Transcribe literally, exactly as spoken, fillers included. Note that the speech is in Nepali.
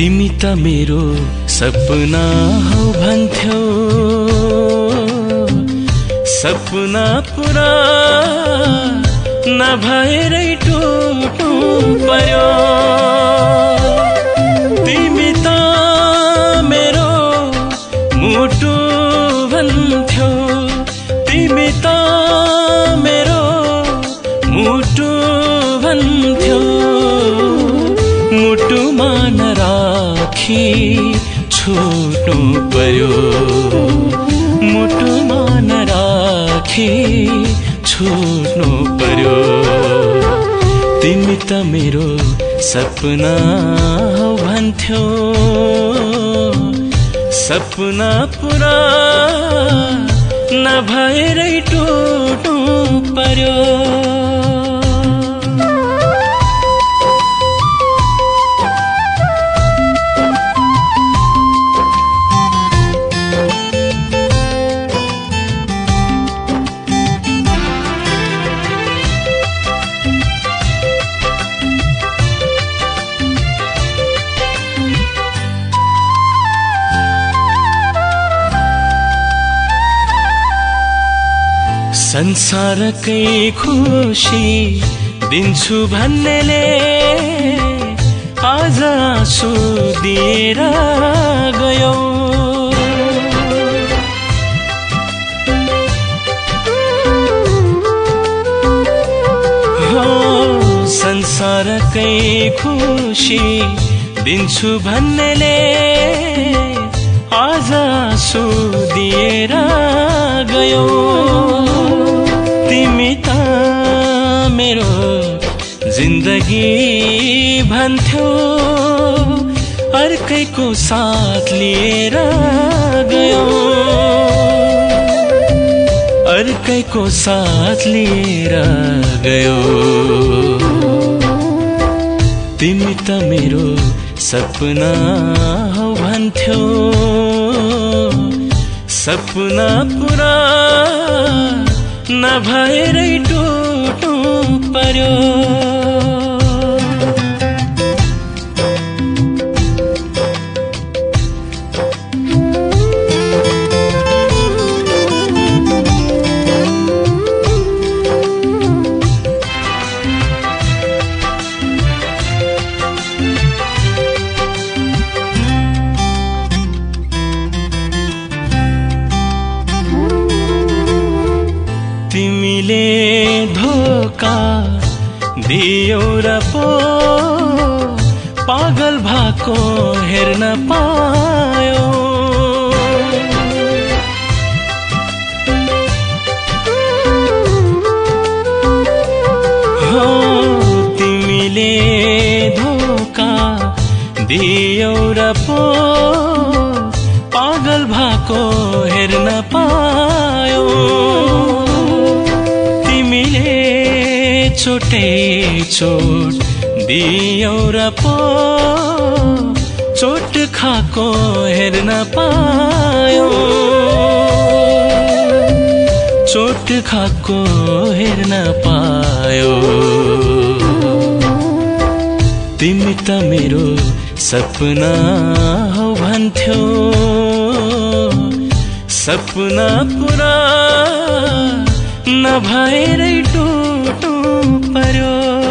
तिमी त मेरो सपना हौ भन्थ्यौ, सपना पुरा नभएरै टुट्नु पर्यो। तिमी त मेरो मुटु भन्थ्यौ, तिमी त मेरो मुटु भन्थ्यौ। मुटुमा नराखी छुट्नु पर्यो, मुटुमा नराखी छुट्नु पर्यो। तिमी त मेरो सपना हौ भन्थ्यौ, सपना पुरा नभएरै टुट्नु पर्यो। संसारकै खुशी दिन्छु भन्नेले आज आँसु दिएर गयो। हो संसारकै खुशी दिन्छु भन्नेले आज आँसु दिएर गयो। तिमी त मेरो जिन्दगी भन्थ्यौ, अर्कैको साथ लिएर गयो, अर्कैको साथ लिएर गयो। तिमी त मेरो सपना हौ भन्थ्यौ, सपना पुरा नभएरै टुट्नु पर्यो। तिमीले धोका दियौ र पो पागल भएको हेर्न पायो। हो तिमीले धोका दियौ र पो पागल भएको हेर्न पायो। चोटे चोट दियौ र पो चोट खाको हेर्न पायो, चोट खाको हेर्न पायो। तिमी त मेरो सपना हौ भन्थ्यौ, सपना पुरा नभएरै टुट्नु पर्यो।